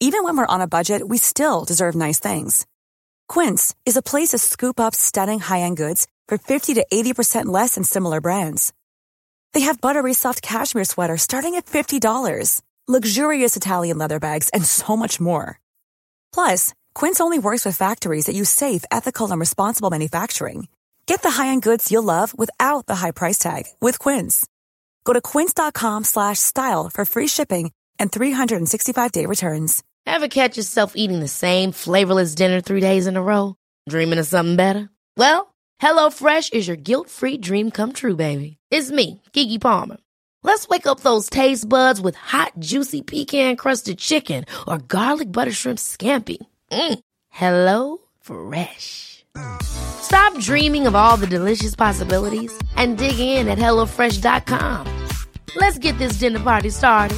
Even when we're on a budget, we still deserve nice things. Quince is a place to scoop up stunning high-end goods for 50 to 80% less than similar brands. They have buttery soft cashmere sweaters starting at $50, luxurious Italian leather bags, and so much more. Plus, Quince only works with factories that use safe, ethical, and responsible manufacturing. Get the high-end goods you'll love without the high price tag with Quince. Go to quince.com/style for free shipping and 365-day returns. Ever catch yourself eating the same flavorless dinner 3 days in a row? Dreaming of something better? Well, HelloFresh is your guilt-free dream come true, baby. It's me, Keke Palmer. Let's wake up those taste buds with hot, juicy pecan-crusted chicken or garlic butter shrimp scampi. Hello Fresh. Stop dreaming of all the delicious possibilities and dig in at HelloFresh.com. Let's get this dinner party started.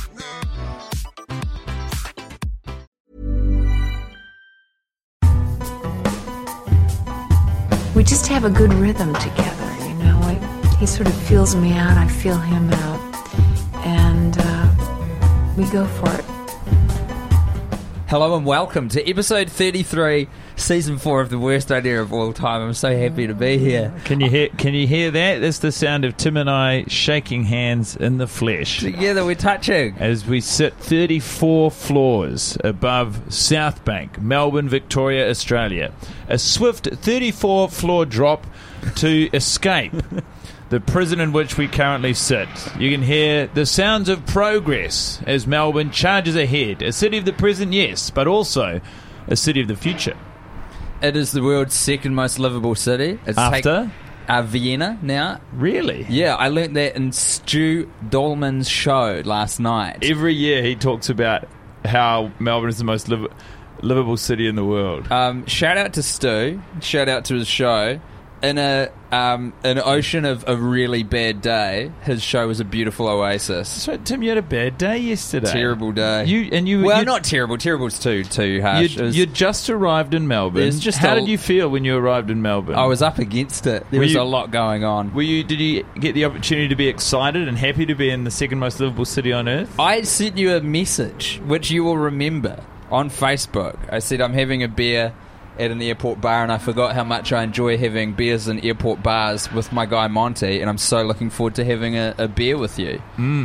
We just have a good rhythm together, you know. He sort of feels me out, I feel him out, and we go for it. Hello and welcome to episode 33, season 4 of The Worst Idea of All Time. I'm so happy to be here. Can you hear that? That's the sound of Tim and I shaking hands in the flesh. Together we're touching. As we sit 34 floors above South Bank, Melbourne, Victoria, Australia. A swift 34-floor drop to escape the prison in which we currently sit. You can hear the sounds of progress as Melbourne charges ahead. A city of the present, yes, but also a city of the future. It is the world's second most livable city. It's After? Vienna now. Really? Yeah, I learnt that in Stu Dolman's show last night. Every year he talks about how Melbourne is the most livable city in the world. Shout out to Stu. Shout out to his show. In an ocean of a really bad day, his show was a beautiful oasis. So, Tim, you had a bad day yesterday. Terrible day. Well, not terrible. Terrible's too harsh. You'd just arrived in Melbourne. How did you feel when you arrived in Melbourne? I was up against it. There was a lot going on. Did you get the opportunity to be excited and happy to be in the second most livable city on earth? I sent you a message, which you will remember, on Facebook. I said I'm having a beer at an airport bar, and I forgot how much I enjoy having beers in airport bars with my guy Monty, and I'm so looking forward to having a beer with you.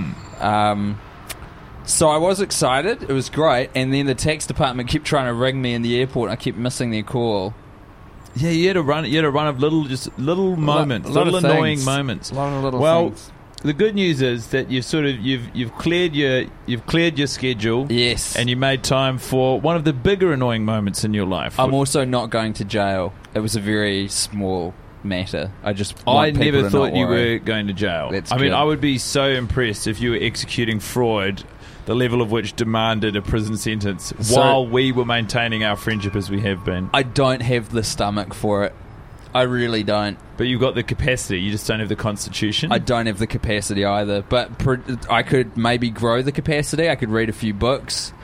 So I was excited. It was great, and then the tax department kept trying to ring me in the airport, and I kept missing their call. Yeah, you had a run of little moments, little annoying moments. A lot of little things. The good news is that you've cleared your schedule. Yes. And you made time for one of the bigger annoying moments in your life. I'm also not going to jail. It was a very small matter. I never thought you were going to jail. That's I mean, good. I would be so impressed if you were executing fraud, the level of which demanded a prison sentence, while we were maintaining our friendship as we have been. I don't have the stomach for it. I really don't. But you've got the capacity, you just don't have the constitution? I don't have the capacity either, but I could maybe grow the capacity. I could read a few books.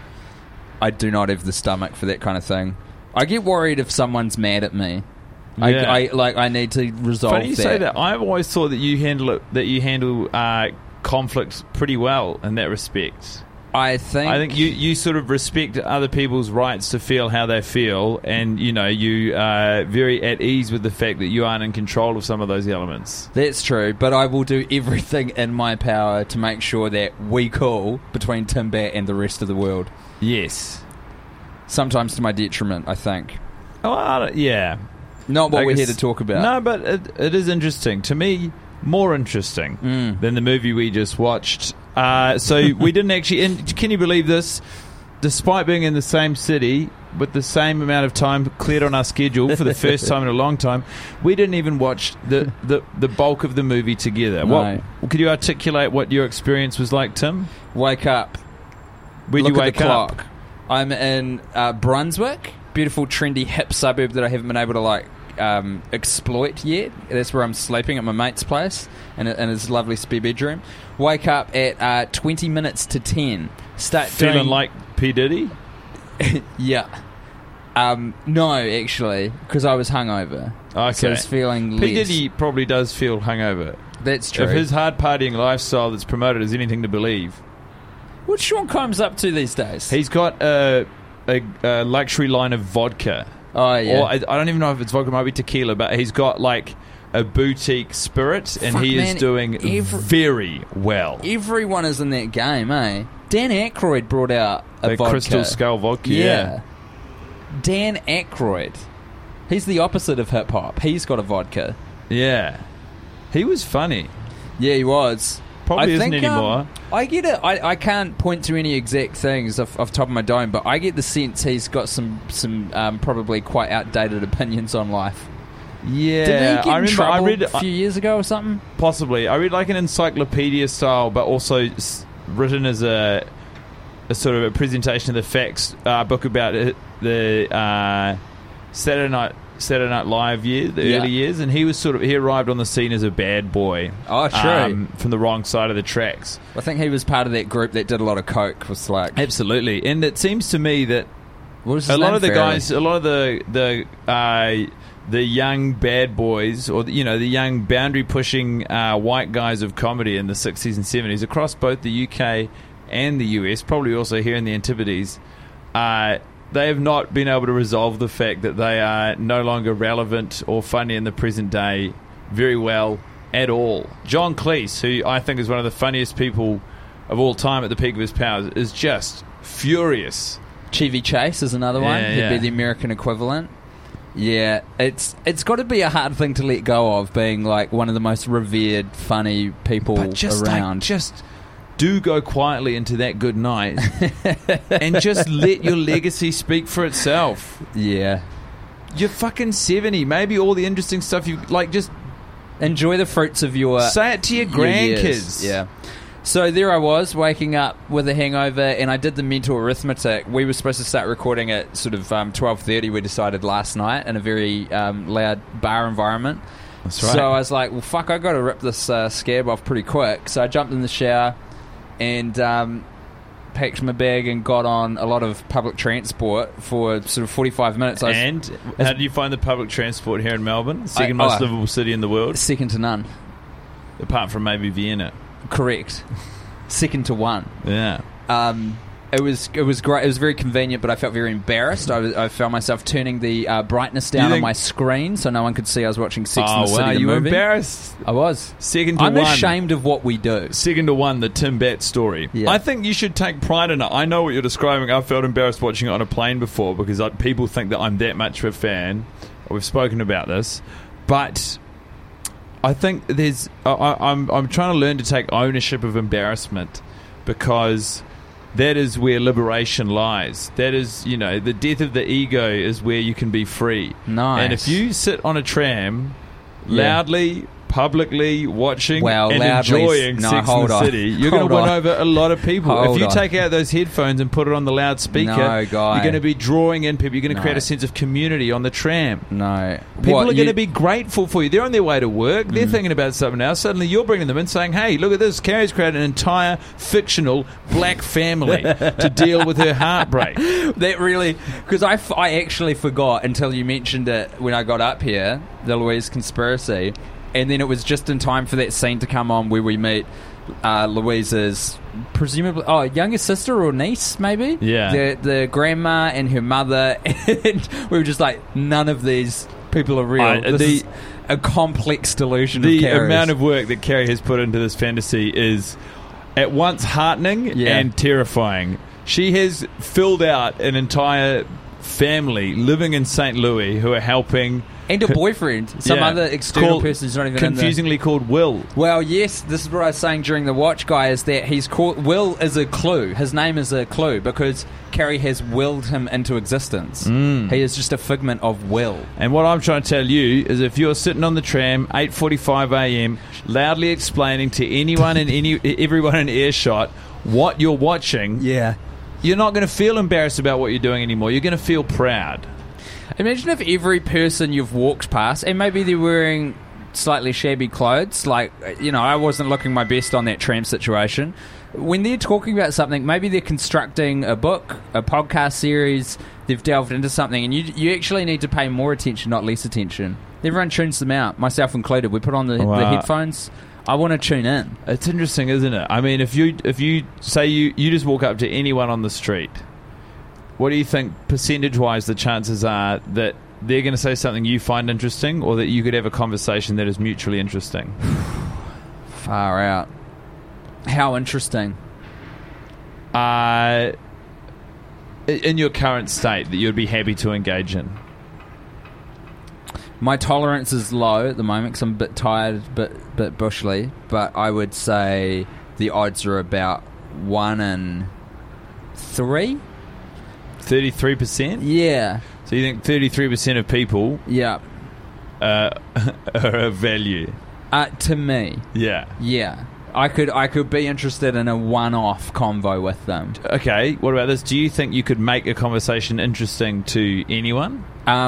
I do not have the stomach for that kind of thing. I get worried if someone's mad at me. Yeah. I need to resolve that. Funny you say that. I've always thought that you handle conflict pretty well in that respect. I think you sort of respect other people's rights to feel how they feel, and you are very at ease with the fact that you aren't in control of some of those elements. That's true, but I will do everything in my power to make sure that we cool between Timbat and the rest of the world. Yes. Sometimes to my detriment, I think. Oh, yeah. Not what we're here to talk about. No, but it is interesting. To me, more interesting than the movie we just watched. So we didn't actually... And can you believe this? Despite being in the same city, with the same amount of time cleared on our schedule for the first time in a long time, we didn't even watch the bulk of the movie together. No. Could you articulate what your experience was like, Tim? Wake up. Where'd you wake up? Clock. I'm in Brunswick, beautiful, trendy, hip suburb that I haven't been able to exploit yet. That's where I'm sleeping at my mate's place in his lovely spare bedroom. Wake up at 20 minutes to 10. Start feeling like P. Diddy? Yeah. No, actually, because I was hungover. Okay. So I was feeling less. P. Diddy probably does feel hungover. That's true. If his hard partying lifestyle that's promoted is anything to believe. What's Sean Combs up to these days? He's got a a luxury line of vodka. Oh, yeah. Or I don't even know if it's vodka, it might be tequila, but he's got like a boutique spirit, and Fuck, he man, is doing very well. Everyone is in that game, eh? Dan Aykroyd brought out a vodka. Crystal Skull vodka, yeah. Dan Aykroyd. He's the opposite of hip-hop. He's got a vodka. Yeah. He was funny. Yeah, he was. Probably isn't anymore. I get it. I can't point to any exact things off top of my dome, but I get the sense he's got some probably quite outdated opinions on life. Yeah. Didn't he get in trouble I read a few years ago or something? Possibly. I read like an encyclopedia style, but also written as a sort of a presentation of the facts book about the Saturday Night Live year, the early years, and he arrived on the scene as a bad boy. Oh, true. From the wrong side of the tracks. I think he was part of that group that did a lot of coke. Was like absolutely, and it seems to me that a lot of the young bad boys, or the young boundary pushing white guys of comedy in the 60s and 70s across both the UK and the US, probably also here in the Antipodes, they have not been able to resolve the fact that they are no longer relevant or funny in the present day very well at all. John Cleese, who I think is one of the funniest people of all time at the peak of his powers, is just furious. Chevy Chase is another one. He'd be the American equivalent. Yeah, it's got to be a hard thing to let go of, being like one of the most revered, funny people around. Just do go quietly into that good night and just let your legacy speak for itself. Yeah. You're fucking 70. Maybe all the interesting stuff you like, just enjoy the fruits of your... Say it to your grandkids. Yeah. So there I was, waking up with a hangover, and I did the mental arithmetic. We were supposed to start recording at sort of 12:30, we decided last night, in a very loud bar environment. That's right. So I was like, well, fuck, I got to rip this scab off pretty quick. So I jumped in the shower and packed my bag and got on a lot of public transport for sort of 45 minutes. How did you find the public transport here in Melbourne? Second most livable city in the world? Second to none. Apart from maybe Vienna. Correct. Second to one. Yeah. It was great. It was very convenient, but I felt very embarrassed. I found myself turning the brightness down on my screen so no one could see I was watching Sex and the City. You movie. were embarrassed? I was. Second to I'm one. ashamed of what we do. Second to one, the Tim Batt story. Yeah. I think you should take pride in it. I know what you're describing. I felt embarrassed watching it on a plane before because people think that I'm that much of a fan. We've spoken about this. But I think I'm trying to learn to take ownership of embarrassment, because that is where liberation lies. That is, the death of the ego is where you can be free. Nice. And if you sit on a tram loudly, publicly watching and enjoying Sex and the City, you're going to win over a lot of people. If you take out those headphones and put it on the loudspeaker, you're going to be drawing in people. You're going to create a sense of community on the tram. No. People are going to be grateful for you. They're on their way to work. They're thinking about something else. Suddenly you're bringing them in saying, hey, look at this. Carrie's created an entire fictional black family to deal with her heartbreak. That really... Because I actually forgot until you mentioned it when I got up here, the Louise conspiracy. And then it was just in time for that scene to come on where we meet Louise's presumably younger sister or niece, maybe. Yeah. The grandma and her mother, and we were just like, none of these people are real. This is a complex delusion. The of Carrie's. amount of work that Carrie has put into this fantasy is at once heartening and terrifying. She has filled out an entire family living in St. Louis who are helping. And a boyfriend. Some other external person who's not even confusingly called Will. Well, yes, this is what I was saying during the watch, guy, is that he's called... Will is a clue. His name is a clue because Carrie has willed him into existence. He is just a figment of will. And what I'm trying to tell you is if you're sitting on the tram, 8:45 a.m., loudly explaining to anyone and everyone in earshot what you're watching, you're not going to feel embarrassed about what you're doing anymore. You're going to feel proud. Imagine if every person you've walked past, and maybe they're wearing slightly shabby clothes, like, I wasn't looking my best on that tram situation. When they're talking about something, maybe they're constructing a book, a podcast series, they've delved into something, and you actually need to pay more attention, not less attention. Everyone tunes them out, myself included. We put on the headphones. I want to tune in. It's interesting, isn't it? I mean, if you say you just walk up to anyone on the street what do you think percentage-wise the chances are that they're going to say something you find interesting, or that you could have a conversation that is mutually interesting? Far out. How interesting? In your current state that you'd be happy to engage in? My tolerance is low at the moment because I'm a bit tired, bit bushly, but I would say the odds are about 1 in 3. 33%? Yeah. So you think 33% of people Yeah. are of value? To me. Yeah. Yeah. I could be interested in a one-off convo with them. Okay, what about this? Do you think you could make a conversation interesting to anyone?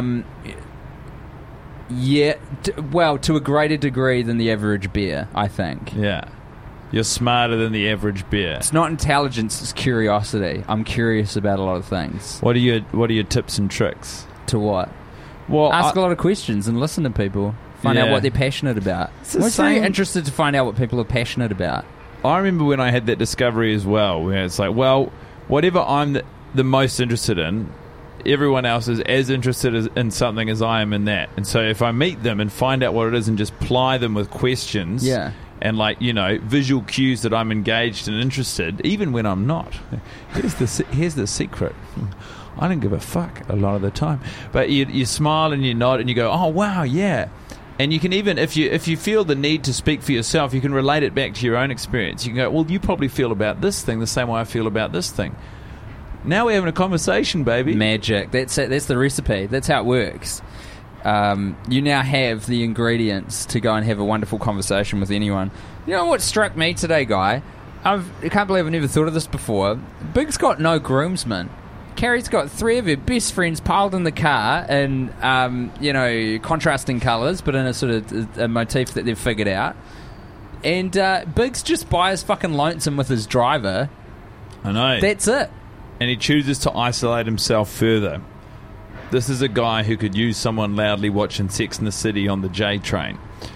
Yeah, well, to a greater degree than the average bear, I think. Yeah. You're smarter than the average bear. It's not intelligence, it's curiosity. I'm curious about a lot of things. What are your tips and tricks? To what? Well, Ask a lot of questions and listen to people. Find out Yeah. what they're passionate about. the I'm very same- interested to find out what people are passionate about. I remember when I had that discovery as well, where it's like, well, whatever I'm the most interested in, everyone else is as interested in something as I am in that. And so if I meet them and find out what it is and just ply them with questions, Yeah. and visual cues that I'm engaged and interested, even when I'm not. Here's the secret. I don't give a fuck a lot of the time. But you smile and you nod and you go, oh wow, yeah. And you can even, if you feel the need to speak for yourself, you can relate it back to your own experience. You can go, well, you probably feel about this thing the same way I feel about this thing. Now we're having a conversation, baby. Magic. That's it. That's the recipe. That's how it works. You now have the ingredients to go and have a wonderful conversation with anyone. You know what struck me today, Guy? I can't believe I've never thought of this before. Big's got no groomsmen. Carrie's got 3 of her best friends piled in the car in, contrasting colours, but in a sort of a motif that they've figured out. And Big's just by his fucking lonesome with his driver. I know. That's it. And he chooses to isolate himself further. This is a guy who could use someone loudly watching Sex and the City on the J train.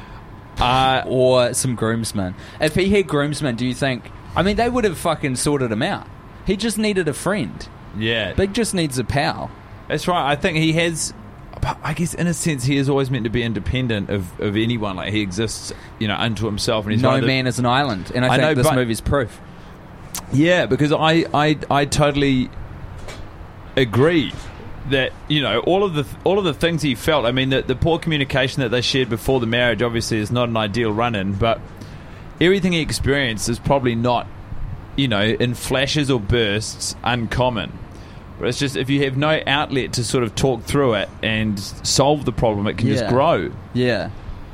Or some groomsmen. If he had groomsmen, do you think... I mean, they would have fucking sorted him out. He just needed a friend. Yeah. Big just needs a pal. That's right. I think he has... I guess in a sense he is always meant to be independent of anyone. Like he exists, unto himself. And he's No man is an island. And I think this movie's proof. Yeah, because I totally agree that all of the things he felt. I mean, the poor communication that they shared before the marriage obviously is not an ideal run-in, but everything he experienced is probably not, in flashes or bursts, uncommon. But it's just if you have no outlet to sort of talk through it and solve the problem, it can just grow. Yeah.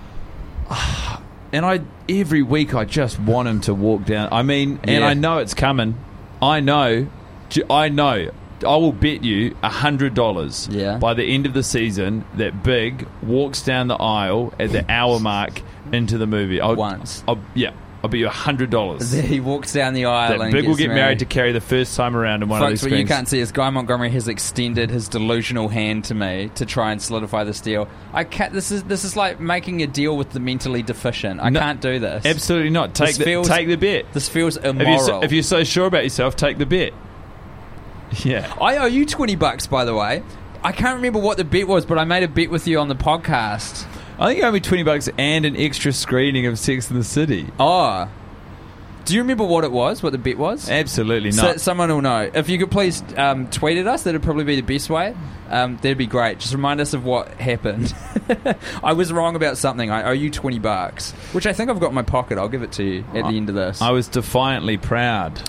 And every week I just want him to walk down. I mean, and I know it's coming. I know. I will bet you $100 by the end of the season that Big walks down the aisle at the hour mark into the movie. Once. I'll bet you $100. He walks down the aisle that and Big will get married to Carrie the first time around in one of these what things. you can't see is Guy Montgomery has extended his delusional hand to me to try and solidify this deal. I can't. This is like making a deal with the mentally deficient. I can't do this. Absolutely not. Take the bet. This feels immoral. If you're so sure about yourself, take the bet. Yeah. I owe you $20, by the way. I can't remember what the bet was, but I made a bet with you on the podcast. I think you owe me $20 and an extra screening of Sex and the City. Oh. Do you remember what it was? What the bet was? Absolutely not. Someone will know. If you could please tweet at us, that'd probably be the best way. That'd be great. Just remind us of what happened. I was wrong about something. I owe you $20, which I think I've got in my pocket. I'll give it to you at the end of this. I was defiantly proud.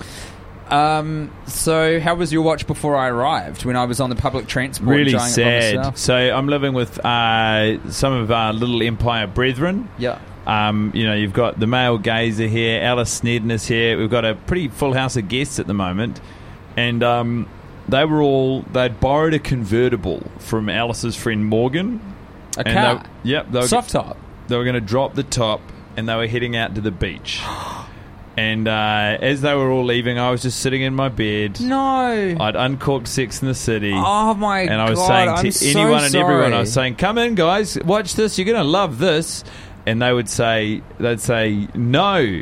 So how was your watch before I arrived when I was on the public transport? Really enjoying it by sad. myself? So I'm living with some of our Little Empire brethren. Yeah. You've got the male gazer here, Alice Snedden is here. We've got a pretty full house of guests at the moment. And they'd borrowed a convertible from Alice's friend Morgan. A car? Soft top? They were going to drop the top and they were heading out to the beach. And as they were all leaving, I was just sitting in my bed. No. I'd uncorked Sex and the City. Oh, my God. And I was saying to anyone and everyone, I was saying, come in, guys, watch this. You're going to love this. And they'd say, no.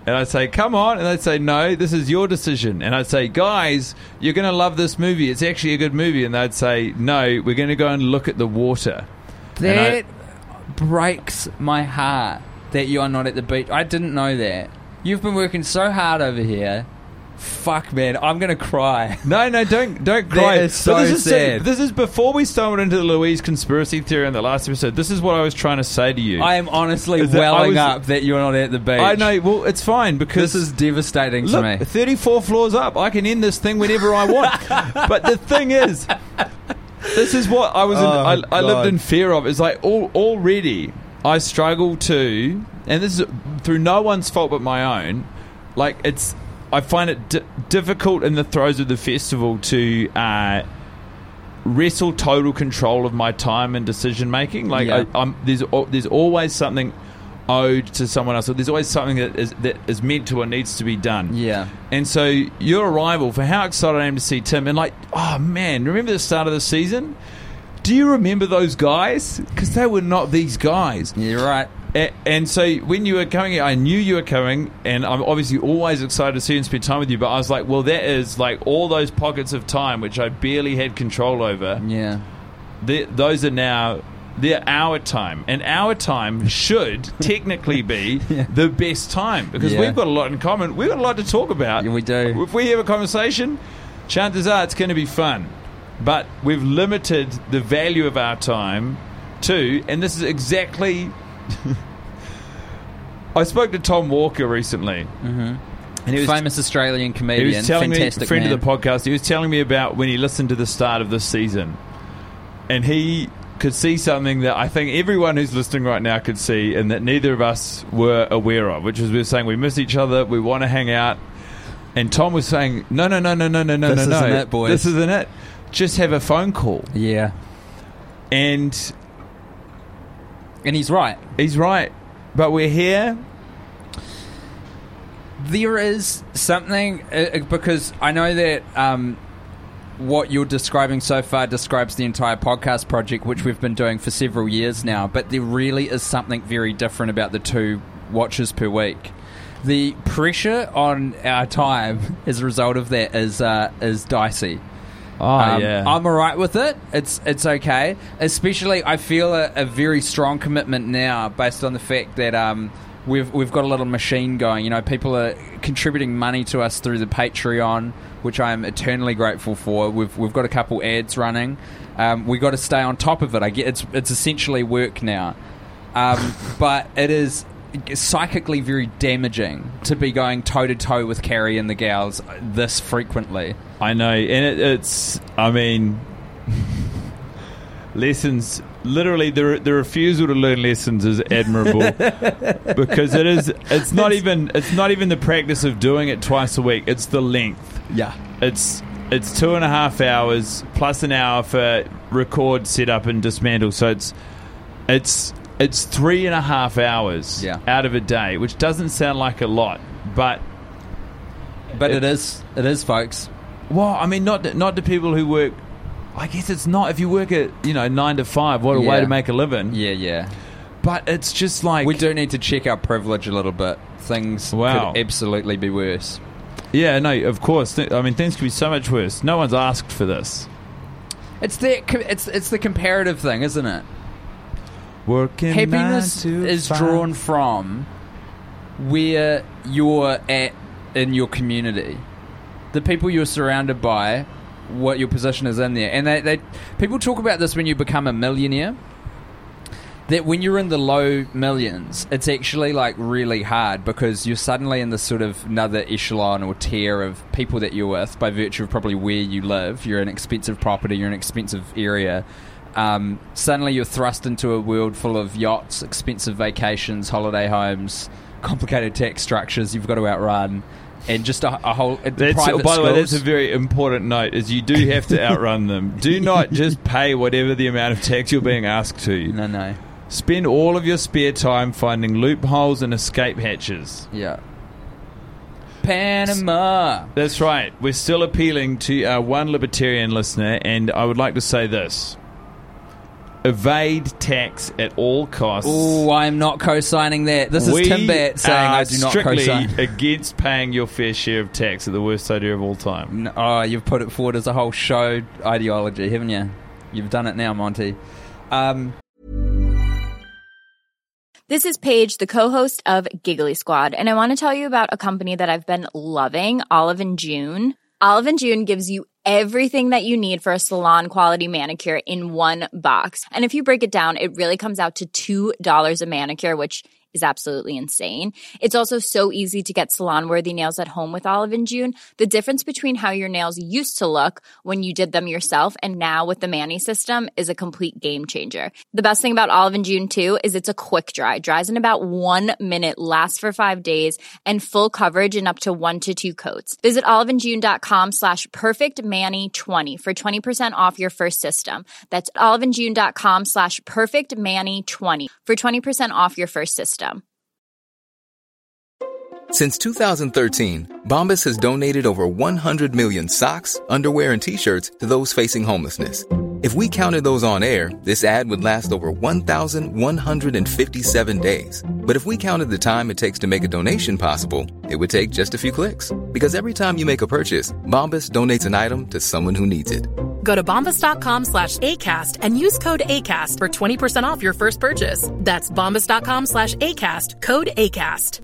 And I'd say, come on. And they'd say, no, this is your decision. And I'd say, guys, you're going to love this movie. It's actually a good movie. And they'd say, no, we're going to go and look at the water. That breaks my heart that you are not at the beach. I didn't know that. You've been working so hard over here. Fuck, man, I'm going to cry. No, don't cry. That is so sad. This is before we stumbled into the Louise conspiracy theory in the last episode. This is what I was trying to say to you. I am honestly welling up that you're not at the beach. I know. Well, it's fine because... This is devastating to me. 34 floors up. I can end this thing whenever I want. But the thing is... This is what I was. I lived in fear of. It's like already I struggle to, and this is through no one's fault but my own. Like I find it difficult in the throes of the festival to wrestle total control of my time and decision making. Like there's always something owed to someone else. So there's always something that is meant to or needs to be done. Yeah. And so your arrival, for how excited I am to see Tim, and like, oh man, remember the start of the season? Do you remember those guys? Because they were not these guys. You're right. And so when you were coming, I knew you were coming, and I'm obviously always excited to see you and spend time with you, but I was like, well, that is like all those pockets of time which I barely had control over. Yeah. Those are now... They're our time, and our time should technically be the best time because we've got a lot in common. We've got a lot to talk about. Yeah, we do. If we have a conversation, chances are it's going to be fun. But we've limited the value of our time to, and this is exactly... I spoke to Tom Walker recently. Mm-hmm. And he was famous Australian comedian, he was telling fantastic me, friend man. of the podcast, he was telling me about when he listened to the start of this season. And he... could see something that I think everyone who's listening right now could see and that neither of us were aware of, which is we were saying we miss each other, we want to hang out, and Tom was saying no, this isn't it, boys. This isn't it. Just have a phone call. Yeah. And he's right. He's right. But we're here. There is something because I know that what you're describing so far describes the entire podcast project, which we've been doing for several years now, but there really is something very different about the 2 watches per week. The pressure on our time as a result of that is dicey. Yeah. I'm alright with it. It's okay. Especially, I feel a very strong commitment now based on the fact that we've got a little machine going. You know, people are contributing money to us through the Patreon, which I am eternally grateful for. We've got a couple ads running. We got to stay on top of it. I get it's essentially work now, but it is psychically very damaging to be going toe to toe with Carrie and the gals this frequently. I know, and it's. I mean, lessons. Literally, the refusal to learn lessons is admirable because it's not even the practice of doing it twice a week. It's the length. Yeah, it's 2.5 hours plus an hour for record, set up, and dismantle. So it's 3.5 hours out of a day, which doesn't sound like a lot, but it is, folks. Well, I mean, not to people who work. I guess it's not if you work at 9 to 5. What a way to make a living. Yeah. But it's just like we do need to check our privilege a little bit. Things could absolutely be worse. Yeah, no, of course. I mean, things could be so much worse. No one's asked for this. It's the comparative thing, isn't it? Working happiness is drawn from where you're at in your community, the people you're surrounded by, what your position is in there. And they people talk about this when you become a millionaire, that when you're in the low millions, it's actually like really hard because you're suddenly in this sort of another echelon or tier of people that you're with by virtue of probably where you live. You're in expensive property, you're in an expensive area. Suddenly you're thrust into a world full of yachts, expensive vacations, holiday homes, complicated tax structures you've got to outrun. And just a whole private schools. By the way, that's a very important note, is you do have to outrun them. Do not just pay whatever the amount of tax you're being asked to. No. Spend all of your spare time finding loopholes and escape hatches. Yeah. Panama. That's right. We're still appealing to our one libertarian listener, and I would like to say this. evade tax at all costs. Oh, I'm not co-signing that. This is Tim Batt saying I do not strictly co-sign. against paying your fair share of tax at the worst idea of all time. No, oh, you've put it forward as a whole show ideology, haven't you? You've done it now, Monty. This is Paige, the co-host of Giggly Squad, and I want to tell you about a company that I've been loving, Olive & June. Olive & June gives you everything that you need for a salon-quality manicure in one box. And if you break it down, it really comes out to $2 a manicure, which is absolutely insane. It's also so easy to get salon-worthy nails at home with Olive & June. The difference between how your nails used to look when you did them yourself and now with the Mani system is a complete game changer. The best thing about Olive & June, too, is it's a quick dry. Dries in about 1 minute, lasts for 5 days, and full coverage in up to 1 to 2 coats. Visit oliveandjune.com/perfectmani20 for 20% off your first system. That's oliveandjune.com/perfectmani20 for 20% off your first system. Since 2013, Bombas has donated over 100 million socks, underwear, and T-shirts to those facing homelessness. If we counted those on air, this ad would last over 1,157 days. But if we counted the time it takes to make a donation possible, it would take just a few clicks. Because every time you make a purchase, Bombas donates an item to someone who needs it. Go to bombas.com/ACAST and use code ACAST for 20% off your first purchase. That's bombas.com/ACAST, code ACAST.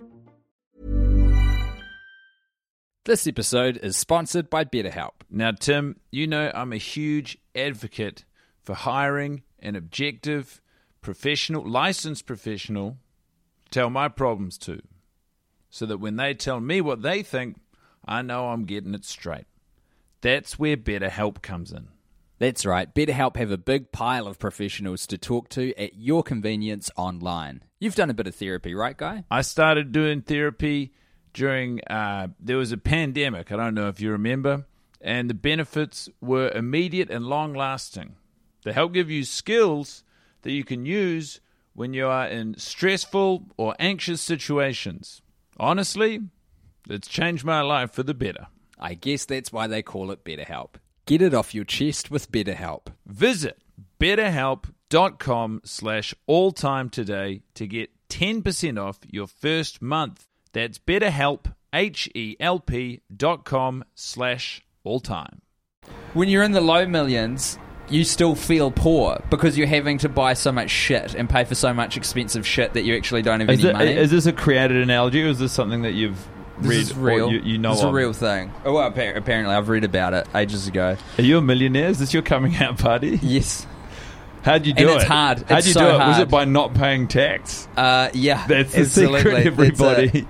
This episode is sponsored by BetterHelp. Now, Tim, you know I'm a huge advocate for hiring an objective, professional, licensed professional to tell my problems to, so that when they tell me what they think, I know I'm getting it straight. That's where BetterHelp comes in. That's right. BetterHelp have a big pile of professionals to talk to at your convenience online. You've done a bit of therapy, right, Guy? I started doing therapy during, there was a pandemic, I don't know if you remember, and the benefits were immediate and long-lasting. They help give you skills that you can use when you are in stressful or anxious situations. Honestly, it's changed my life for the better. I guess that's why they call it BetterHelp. Get it off your chest with BetterHelp. Visit betterhelp.com/alltime today to get 10% off your first month. That's BetterHelp, HELP.com/alltime. When you're in the low millions, you still feel poor because you're having to buy so much shit and pay for so much expensive shit that you actually don't have any money. Is this a created analogy, or is this something that you've read? This is real. You know this is of? a real thing. Oh, well, apparently I've read about it ages ago. Are you a millionaire? Is this your coming out party? Yes. How'd you do it? And it's hard. How'd you so do it? hard. Was it by not paying tax? Yeah. That's the absolutely. secret, everybody.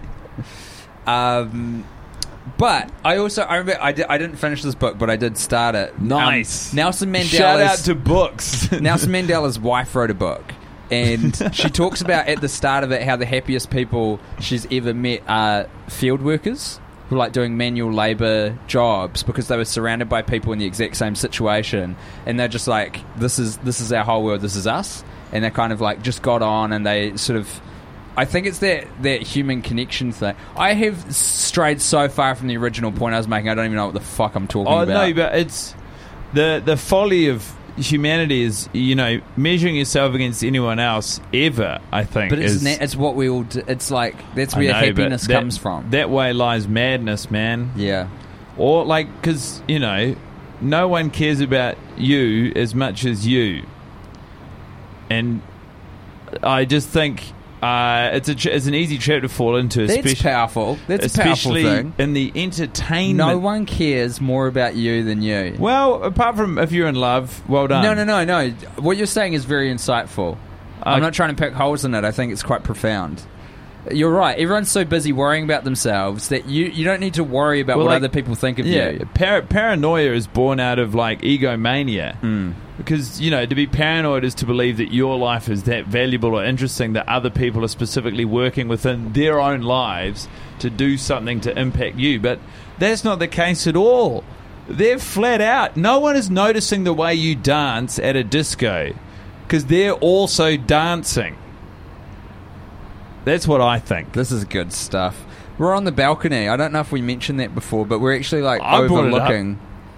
But I remember I didn't finish this book, but I did start it. Nice. Nelson Mandela's... Shout out to books. Nelson Mandela's wife wrote a book, and she talks about at the start of it how the happiest people she's ever met are field workers who like doing manual labour jobs because they were surrounded by people in the exact same situation, and they're just like, this is our whole world, this is us, and they kind of like just got on, and they sort of... I think it's that human connection thing. I have strayed so far from the original point I was making, I don't even know what the fuck I'm talking about. Oh, no, but it's... The folly of humanity is, measuring yourself against anyone else ever, I think. But it's what we all do. It's like, that's where happiness comes from. That way lies madness, man. Yeah. Or, because, no one cares about you as much as you. And I just think... it's an easy trap to fall into. That's powerful. That's a powerful thing. Especially in the entertainment. No one cares more about you than you. Well, apart from if you're in love, well done. No. What you're saying is very insightful. I'm not trying to pick holes in it. I think it's quite profound. You're right. Everyone's so busy worrying about themselves that you don't need to worry about what other people think of you. Paranoia is born out of egomania. Because, to be paranoid is to believe that your life is that valuable or interesting that other people are specifically working within their own lives to do something to impact you. But that's not the case at all. They're flat out. No one is noticing the way you dance at a disco because they're also dancing. That's what I think. This is good stuff. We're on the balcony. I don't know if we mentioned that before, but we're actually overlooking.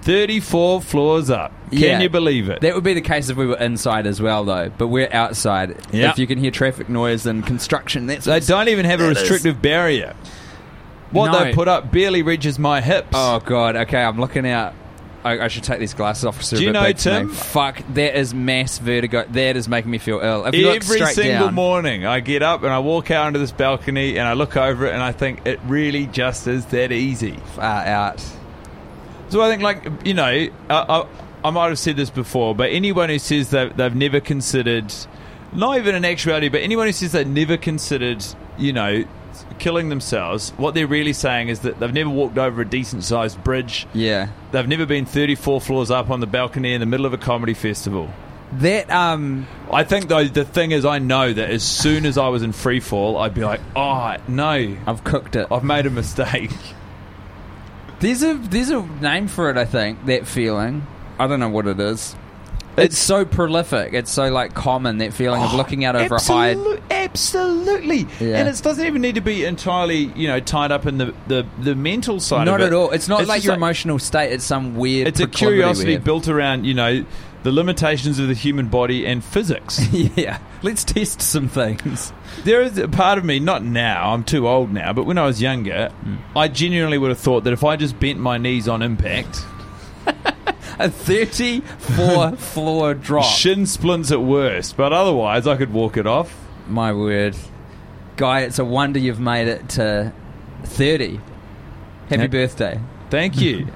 34 floors up. Can you believe it? That would be the case if we were inside as well, though. But we're outside. Yep. If you can hear traffic noise and construction, that's They don't even have a restrictive barrier. What No. they put up barely reaches my hips. Oh, God. Okay, I'm looking out. I should take these glasses off. Do you know, Tim? Fuck, that is mass vertigo. That is making me feel ill. If you look Every straight single down, morning, I get up and I walk out onto this balcony and I look over it and I think it really just is that easy. far out. So I think, like, you know, I might have said this before, but anyone who says that they've never considered, not even in actuality, but anyone who says they've never considered, you know, killing themselves, what they're really saying is that they've never walked over a decent-sized bridge. Yeah. They've never been 34 floors up on the balcony in the middle of a comedy festival. That, I think, though, the thing is, I know that as soon as I was in free fall, I'd be like, oh, no, I've cooked it. I've made a mistake. There's a name for it, I think, that feeling. I don't know what it is. It's so prolific. It's so, like, common, that feeling of looking out over a high... Absolutely. Yeah. And it doesn't even need to be entirely, you know, tied up in the mental side Not of it. at all. It's not like just your emotional state. It's some weird It's a proclivity curiosity we have. built around, you know, the limitations of the human body and physics. Yeah. Let's test some things. There is a part of me, not now, I'm too old now, but when I was younger, I genuinely would have thought that if I just bent my knees on impact... A 34-floor drop. Shin splints at worst, but otherwise I could walk it off. My word. Guy, it's a wonder you've made it to 30. Happy Yeah. birthday. Thank you.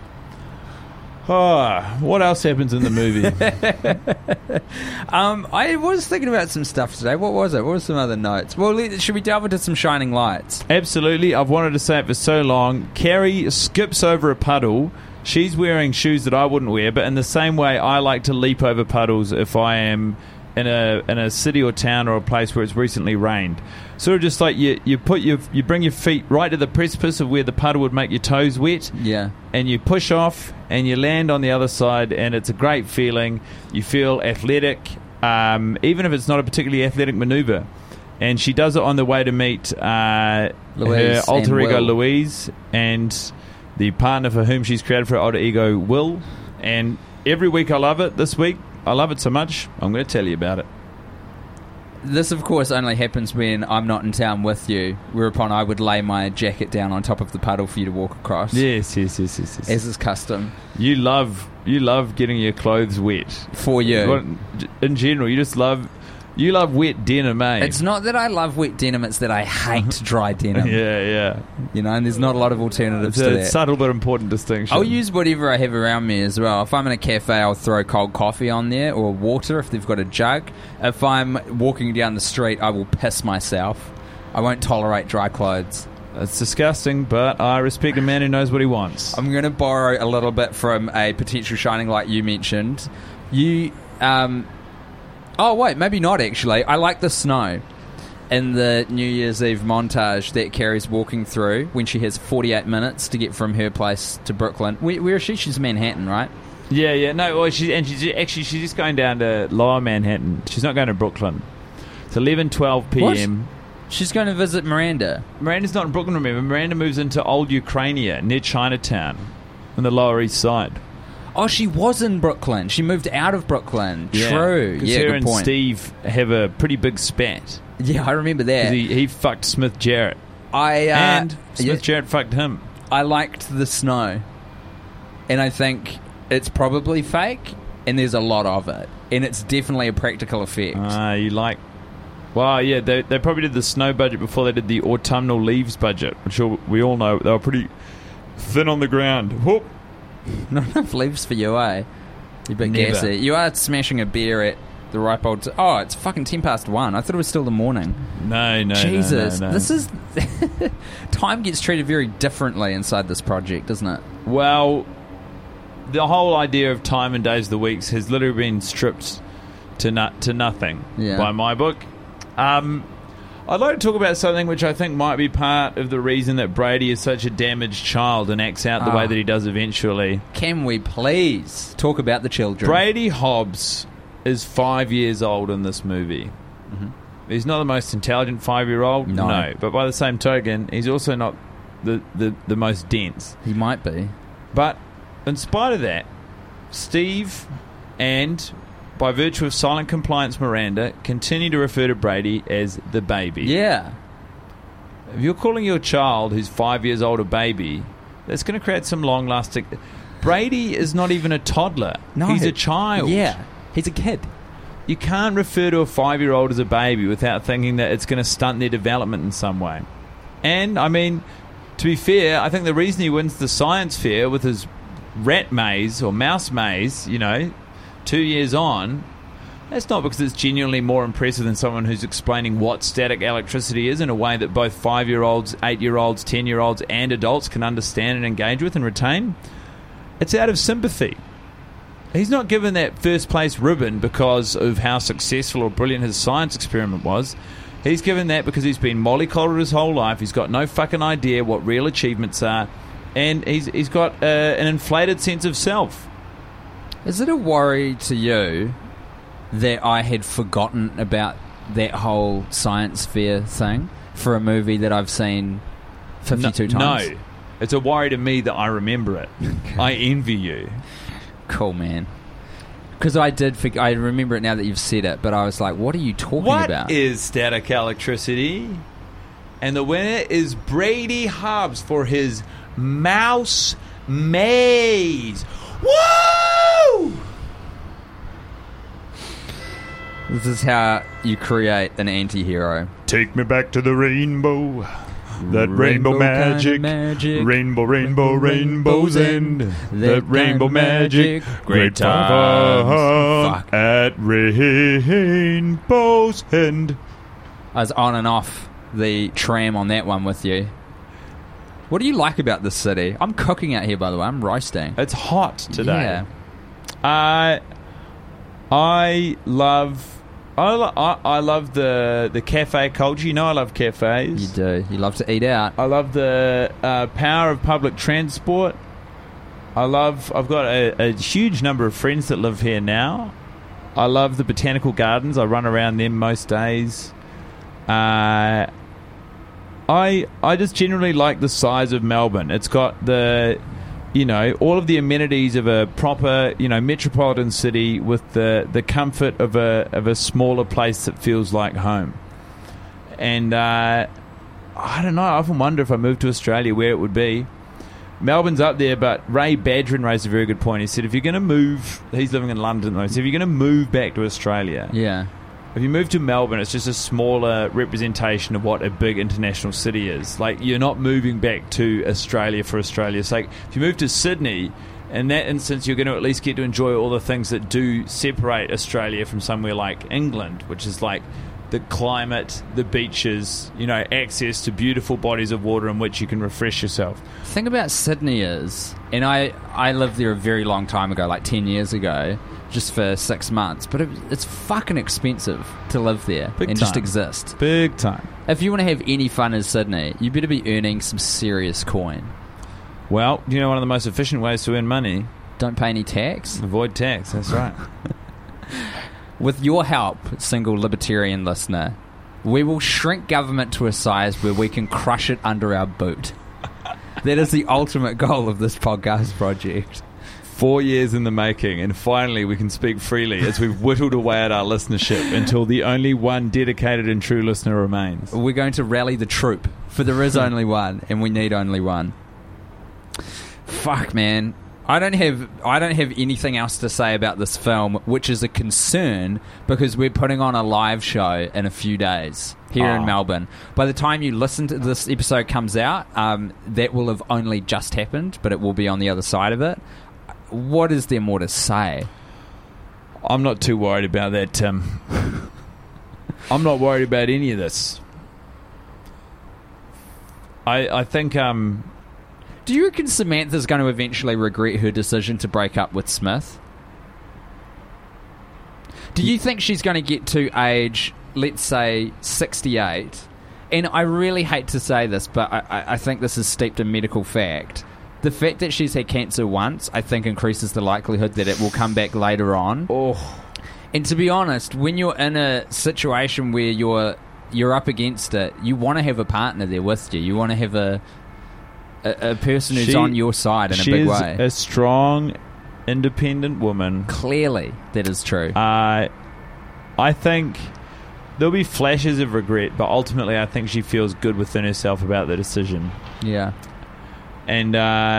What else happens in the movie? I was thinking about some stuff today. What was it? What were some other notes? Well, should we delve into some shining lights? Absolutely. I've wanted to say it for so long. Carrie skips over a puddle. She's wearing shoes that I wouldn't wear, but in the same way, I like to leap over puddles if I am in a city or town or a place where it's recently rained. Sort of just like you bring your feet right to the precipice of where the puddle would make your toes wet. Yeah. And you push off and you land on the other side, and it's a great feeling. You feel athletic, even if it's not a particularly athletic maneuver. And she does it on the way to meet her Louise alter and ego Will. Louise and the partner for whom she's created for her alter ego Will. And every week I love it. This week I love it so much I'm going to tell you about it. This, of course, only happens when I'm not in town with you, whereupon I would lay my jacket down on top of the puddle for you to walk across. Yes. As is custom. You love getting your clothes wet. For you. In general, you love wet denim, eh? It's not that I love wet denim, it's that I hate dry denim. Yeah. You know, and there's not a lot of alternatives It's to a that. subtle but important distinction. I'll use whatever I have around me as well. If I'm in a cafe, I'll throw cold coffee on there, or water if they've got a jug. If I'm walking down the street, I will piss myself. I won't tolerate dry clothes. It's disgusting, but I respect a man who knows what he wants. I'm going to borrow a little bit from a potential shining light you mentioned. Oh, wait, maybe not, actually. I like the snow in the New Year's Eve montage that Carrie's walking through when she has 48 minutes to get from her place to Brooklyn. Where is she? She's in Manhattan, right? Yeah. No, well, she's just going down to Lower Manhattan. She's not going to Brooklyn. It's 11:12 p.m. She's going to visit Miranda. Miranda's not in Brooklyn, remember. Miranda moves into Old Ukrainia, near Chinatown, on the Lower East Side. Oh, she was in Brooklyn. She moved out of Brooklyn. True. Because Yeah, her good and point. Steve have a pretty big spat. Yeah, I remember that. 'Cause he fucked Smith Jarrett. And Smith Jarrett fucked him. I liked the snow. And I think it's probably fake, and there's a lot of it. And it's definitely a practical effect. You like... Well, yeah, they probably did the snow budget before they did the autumnal leaves budget, which we all know they were pretty thin on the ground. Whoop. Not enough leaves for you, eh? You big Never. gassy. You are smashing a beer at the ripe old... Oh, it's fucking 1:10. I thought it was still the morning. No. Jesus. No. This is... Time gets treated very differently inside this project, doesn't it? Well, the whole idea of time and days of the weeks has literally been stripped to nothing by my book. I'd like to talk about something which I think might be part of the reason that Brady is such a damaged child and acts out the way that he does eventually. Can we please talk about the children? Brady Hobbs is 5 years old in this movie. Mm-hmm. He's not the most intelligent 5-year-old, no. But by the same token, he's also not the most dense. He might be. But in spite of that, Steve and, by virtue of silent compliance, Miranda continue to refer to Brady as the baby. Yeah. If you're calling your child who's 5 years old a baby, that's going to create some long-lasting... Brady is not even a toddler. No. He's a child. Yeah. He's a kid. You can't refer to a 5-year-old as a baby without thinking that it's going to stunt their development in some way. And, I mean, to be fair, I think the reason he wins the science fair with his rat maze or mouse maze, 2 years on, that's not because it's genuinely more impressive than someone who's explaining what static electricity is in a way that both 5-year-olds, 8-year-olds, 10-year-olds and adults can understand and engage with and retain. It's out of sympathy. He's not given that first place ribbon because of how successful or brilliant his science experiment was. He's given that because he's been mollycoddled his whole life. He's got no fucking idea what real achievements are. And he's got an inflated sense of self. Is it a worry to you that I had forgotten about that whole science fair thing for a movie that I've seen 52 times? No. It's a worry to me that I remember it. Okay. I envy you. Cool, man. Because I remember it now that you've said it, but I was like, what are you talking about? What is static electricity? And the winner is Brady Hobbs for his mouse maze. Woo! This is how you create an anti-hero. Take me back to the rainbow. That rainbow magic. Rainbow, rainbow, rainbow's end. That rainbow magic. Great time at rainbow's end. I was on and off the tram on that one with you. What do you like about this city? I'm cooking out here, by the way. I'm roasting. It's hot today. Yeah. I love the cafe culture. I love cafes. You do. You love to eat out. I love the power of public transport. I've got a huge number of friends that live here now. I love the botanical gardens. I run around them most days. I just generally like the size of Melbourne. It's got all of the amenities of a proper, metropolitan city with the comfort of a smaller place that feels like home. And I don't know. I often wonder if I moved to Australia where it would be. Melbourne's up there, but Ray Badgerin raised a very good point. He said, if you're going to move, he's living in London though. So if you're going to move back to Australia, if you move to Melbourne, it's just a smaller representation of what a big international city is. Like, you're not moving back to Australia for Australia's sake. If you move to Sydney, in that instance, you're going to at least get to enjoy all the things that do separate Australia from somewhere like England, which is like the climate, the beaches, access to beautiful bodies of water in which you can refresh yourself. The thing about Sydney is, and I lived there a very long time ago, like 10 years ago, just for 6 months, but it's fucking expensive to live there just exist. Big time. If you want to have any fun in Sydney, you better be earning some serious coin. Well, one of the most efficient ways to earn money? Don't pay any tax. Avoid tax, that's right. With your help, single libertarian listener, we will shrink government to a size where we can crush it under our boot. That is the ultimate goal of this podcast project. 4 years in the making, and finally we can speak freely as we've whittled away at our listenership until the only one dedicated and true listener remains. We're going to rally the troop, for there is only one, and we need only one. Fuck, man. I don't have anything else to say about this film, which is a concern because we're putting on a live show in a few days here in Melbourne. By the time you listen to this episode comes out, that will have only just happened, but it will be on the other side of it. What is there more to say? I'm not too worried about that, Tim. I'm not worried about any of this. I think... Do you reckon Samantha's going to eventually regret her decision to break up with Smith? Do you think she's going to get to age, let's say, 68? And I really hate to say this, but I think this is steeped in medical fact. The fact that she's had cancer once, I think, increases the likelihood that it will come back later on. Oh. And to be honest, when you're in a situation where you're up against it, you want to have a partner there with you. You want to have a person who's on your side in a big way. She's a strong, independent woman. Clearly, that is true. I think there'll be flashes of regret, but ultimately I think she feels good within herself about the decision. Yeah. And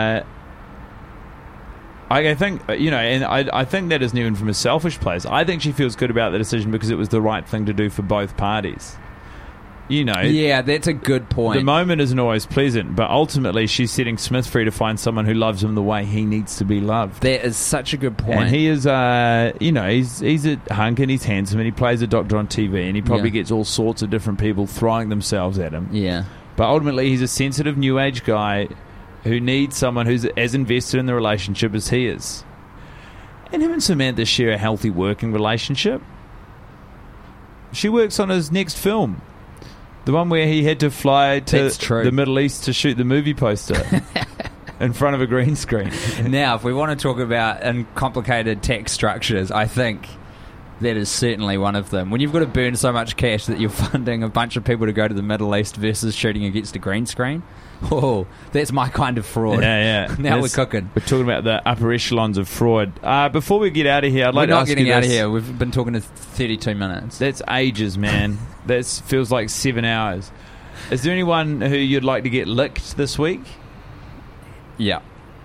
I think, and I think that isn't even from a selfish place. I think she feels good about the decision because it was the right thing to do for both parties. Yeah, that's a good point. The moment isn't always pleasant, but ultimately she's setting Smith free to find someone who loves him the way he needs to be loved. That is such a good point. And he is, he's a hunk and he's handsome and he plays a doctor on TV and he probably gets all sorts of different people throwing themselves at him. Yeah. But ultimately he's a sensitive new age guy who needs someone who's as invested in the relationship as he is. And him and Samantha share a healthy working relationship. She works on his next film. The one where he had to fly to the Middle East to shoot the movie poster in front of a green screen. Now, if we want to talk about uncomplicated tax structures, I think that is certainly one of them. When you've got to burn so much cash that you're funding a bunch of people to go to the Middle East versus shooting against a green screen, that's my kind of fraud. Yeah. Now we're cooking. We're talking about the upper echelons of fraud. Before we get out of here, I'd like to ask you this. We're not getting out of here. We've been talking to 32 minutes. That's ages, man. That feels like 7 hours. Is there anyone who you'd like to get licked this week? Yeah.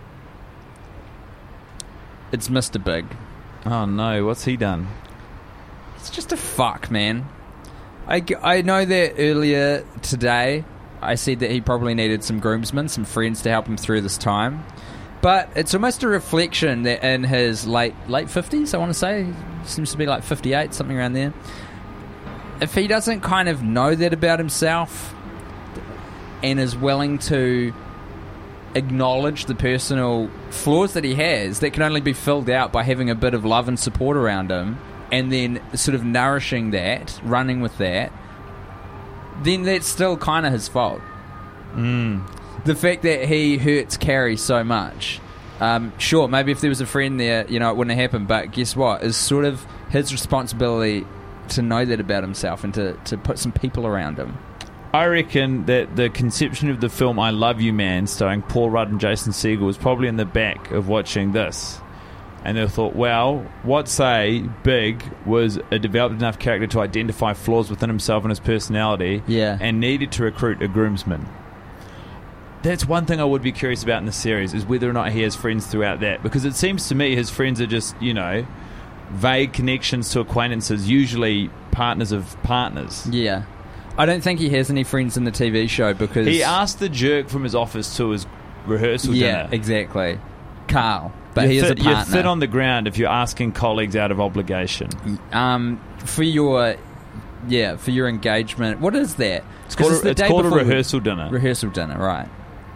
It's Mr. Big. Oh, no. What's he done? It's just a fuck, man. I know that earlier today I said that he probably needed some groomsmen, some friends to help him through this time. But it's almost a reflection that in his late 50s, I want to say, seems to be like 58, something around there. If he doesn't kind of know that about himself and is willing to acknowledge the personal flaws that he has, that can only be filled out by having a bit of love and support around him, and then sort of nourishing that, running with that, then that's still kind of his fault. The fact that he hurts Carrie so much, sure, maybe if there was a friend there, it wouldn't have happened, but guess what? It's sort of his responsibility to know that about himself and to put some people around him. I reckon that the conception of the film I Love You Man, starring Paul Rudd and Jason Segel, was probably in the back of watching this. And they thought, well, what say Big was a developed enough character to identify flaws within himself and his personality, and needed to recruit a groomsman. That's one thing I would be curious about in the series, is whether or not he has friends throughout that. Because it seems to me his friends are just, vague connections to acquaintances, usually partners of partners. Yeah. I don't think he has any friends in the TV show because... He asked the jerk from his office to his rehearsal dinner. Yeah, exactly. Carl. But he is a partner. You're thin on the ground if you're asking colleagues out of obligation. For your engagement, what is that? It's called a rehearsal dinner. Rehearsal dinner, right.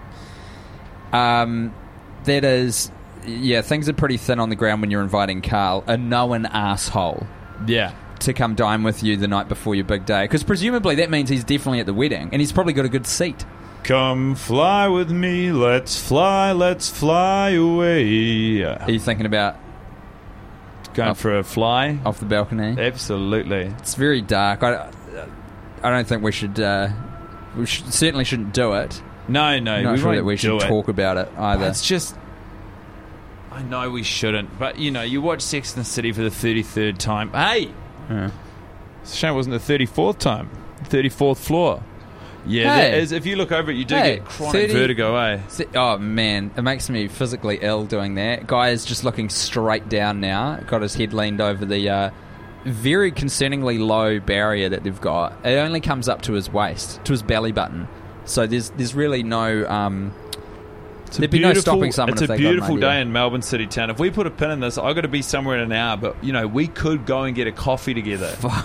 That is... Yeah, things are pretty thin on the ground when you're inviting Carl, a known asshole. Yeah. To come dine with you the night before your big day. Because presumably that means he's definitely at the wedding, and he's probably got a good seat. Come fly with me, let's fly away. Are you thinking about going for a fly off the balcony? Absolutely. It's very dark. I don't think we should. We certainly shouldn't do it. No, I'm not sure that we should talk about it either. But it's just, I know we shouldn't, but you watch Sex and the City for the 33rd time. Hey, it's a shame it wasn't the 34th time. 34th floor. Yeah, that is, if you look over it, you do get chronic vertigo, eh? Oh, man. It makes me physically ill doing that. Guy is just looking straight down now. Got his head leaned over the very concerningly low barrier that they've got. It only comes up to his waist, to his belly button. So there's really no... there'd be no stopping someone if they got an idea. It's a beautiful day in Melbourne City Town. If we put a pin in this, I've got to be somewhere in an hour, but, we could go and get a coffee together.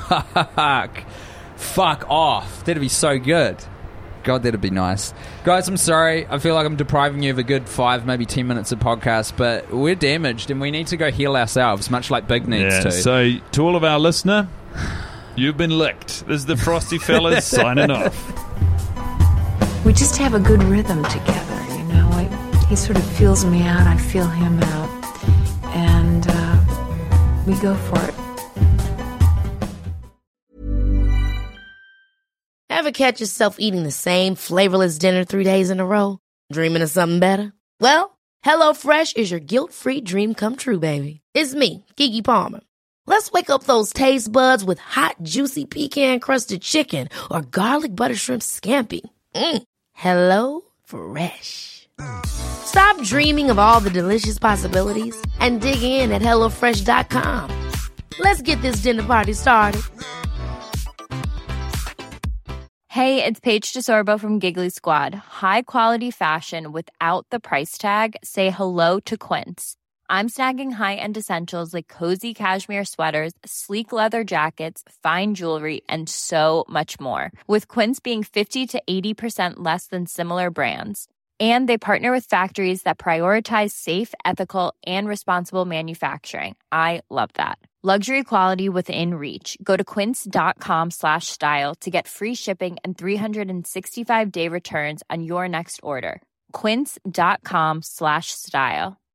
Fuck off. That'd be so good. God, that'd be nice. Guys, I'm sorry. I feel like I'm depriving you of a good 5, maybe 10 minutes of podcast, but we're damaged and we need to go heal ourselves, much like Big needs to. So, to all of our listener, you've been licked. This is the Frosty Fellas signing off. We just have a good rhythm together, He sort of feels me out, I feel him out, and we go for it. Ever catch yourself eating the same flavorless dinner 3 days in a row? Dreaming of something better? Well, HelloFresh is your guilt-free dream come true, baby. It's me, Keke Palmer. Let's wake up those taste buds with hot, juicy pecan-crusted chicken or garlic butter shrimp scampi. Hello Fresh. Stop dreaming of all the delicious possibilities and dig in at HelloFresh.com. Let's get this dinner party started. Hey, it's Paige DeSorbo from Giggly Squad. High quality fashion without the price tag. Say hello to Quince. I'm snagging high-end essentials like cozy cashmere sweaters, sleek leather jackets, fine jewelry, and so much more. With Quince being 50 to 80% less than similar brands. And they partner with factories that prioritize safe, ethical, and responsible manufacturing. I love that. Luxury quality within reach. Go to quince.com/style to get free shipping and 365-day returns on your next order. Quince.com/style.